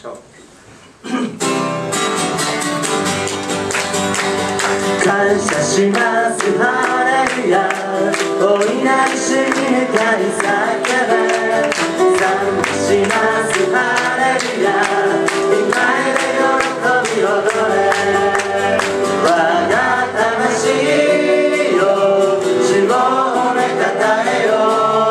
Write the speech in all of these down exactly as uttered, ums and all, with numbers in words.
しょう。 感謝します、ハレルヤ。大いなる主に歌い叫べ。賛美します、ハレルヤ。御前で喜び踊れ。我が魂よ、主を褒めたたえよ。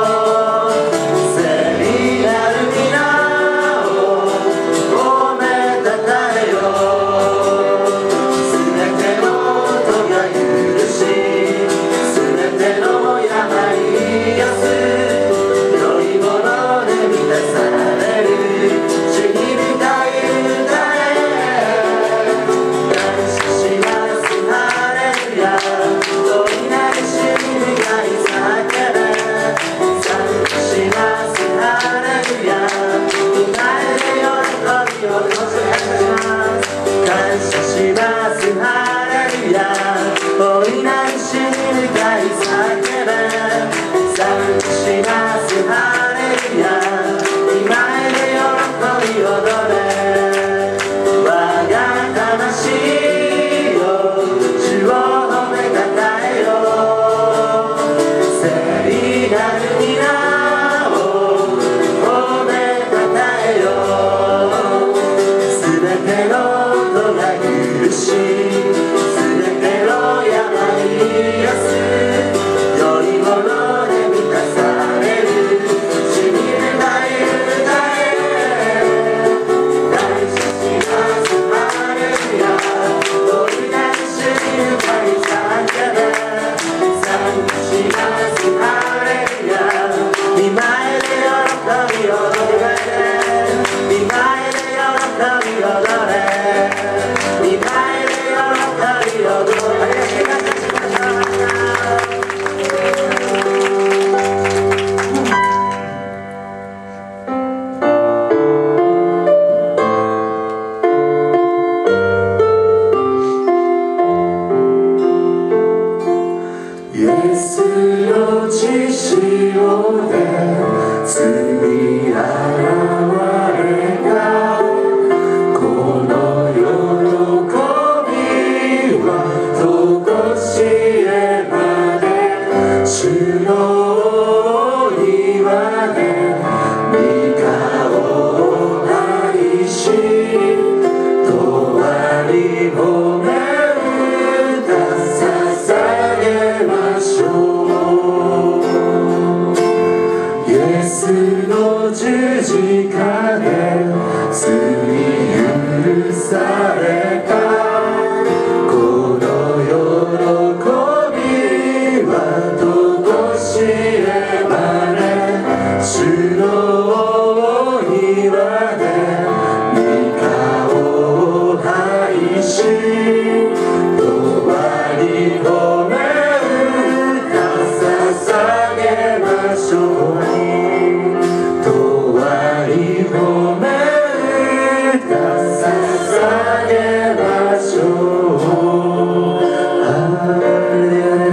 聖なる皆を褒めたたえよ。すべての音が許し、すべての病癒す。良いもので満たされる。主に深い歌へ。感謝します、ハレルヤ。大いなる主に願い叫べ。賛美します、ハレルヤ。御前で喜びを感謝します、ハレルヤ。大いなる主に願い叫べ。賛美します、ハレルヤ。御前で喜び踊れ。我が魂よ、主を褒めたたえよ。聖なる皆を褒めたたえよ。すべての音が許し、すべての病癒す。良いもので満たされる。主に願い歌え。感謝します、ハレルヤ。大いなる主に歌い叫べ。賛美します、ハレルヤ。御前で喜び踊れ。御前で喜び踊れ。御前で喜び踊れ。イエスの血潮で罪あらわれた。この喜びはとこしえまで。主の庭で御顔を愛し、永り褒め歌捧げましょう。イエスの十字架で罪許された。この喜びはとこしえまで。主の庭で御顔を愛し、永り褒め歌捧げましょう。永り褒め歌捧げましょう。ハレル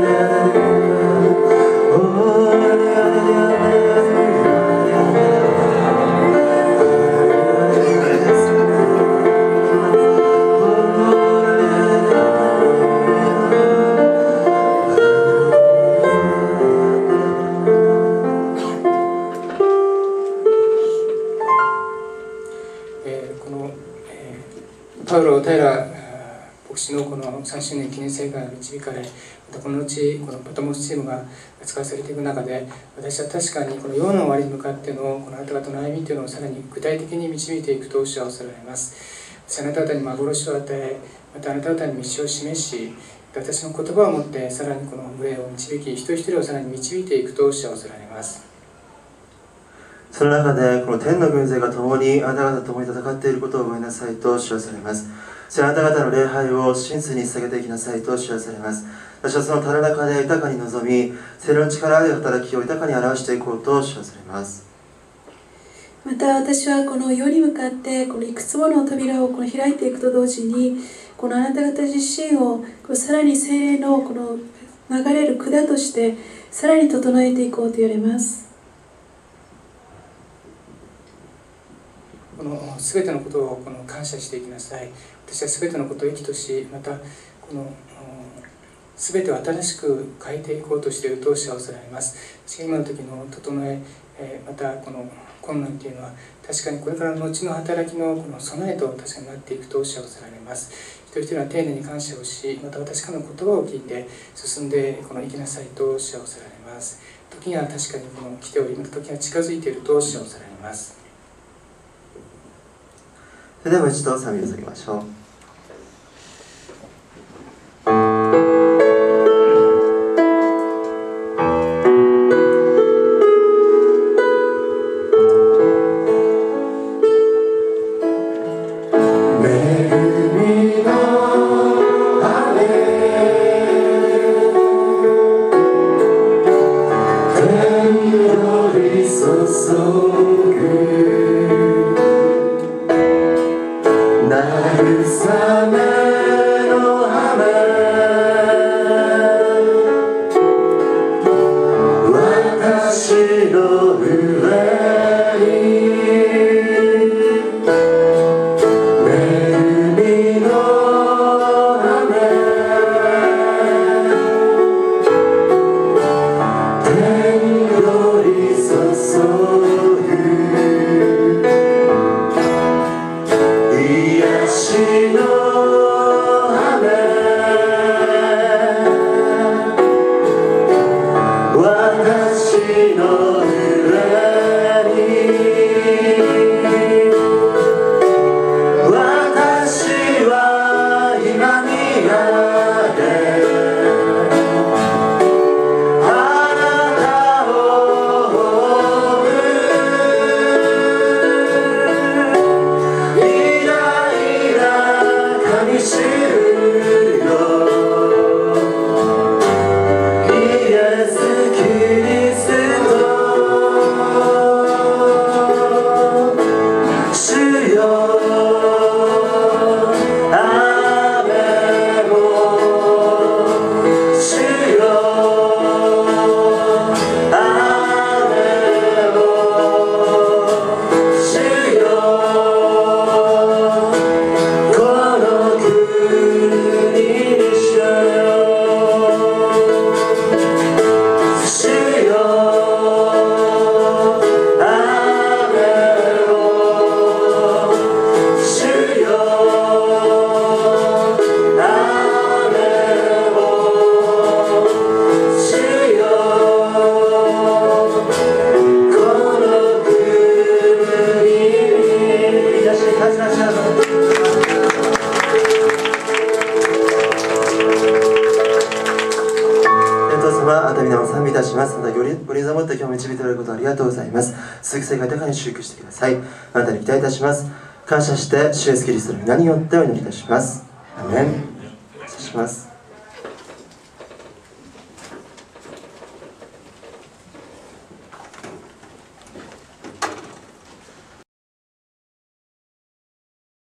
パウロ・タイラー牧師のこのさんしゅうねん記念聖会が導かれ、またこの後このパトモスチームが使わされていく中で、私は確かにこの世の終わりに向かってのこのあなた方の歩みというのをさらに具体的に導いていくと主はおっしゃられます。あなた方に幻を与え、またあなた方に道を示し、私の言葉を持ってさらにこの群れを導き、一人一人をさらに導いていくと主はおっしゃられます。 その中でこの天の軍勢が共にあなた方と共に戦っていることを覚えなさいと主はされます。それあなた方の礼拝を真実に捧げていきなさいと主はされます。私はそのただ中で豊かに臨み、聖霊の力で働きを豊かに表していこうと主はされます。 また私はこの世に向かってこのいくつもの扉をこの開いていくと同時に、このあなた方自身をこのさらに聖霊のこの流れる管としてさらに整えていこうと言われます。 この全てのことをこの感謝していきなさい。私は全てのことを益とし、またこの全てを新しく変えていこうとしていると幸せであります。私が今の時の整え、またこの困難というのは確かにこれからの後の働きのこの備えと確かになっていくと幸せであります。一人一人は丁寧に感謝をし、また私からの言葉を聞いて進んでこの生きなさいと幸せであります。時には確かにこの来ており、また時には近づいていると幸せであります。 それでは一度賛美を捧げましょう。鈴木聖会高に祝福してください。あなたに期待いたします。感謝して主イエスキリストの皆によってお祈りいたします。アーメン。失礼します。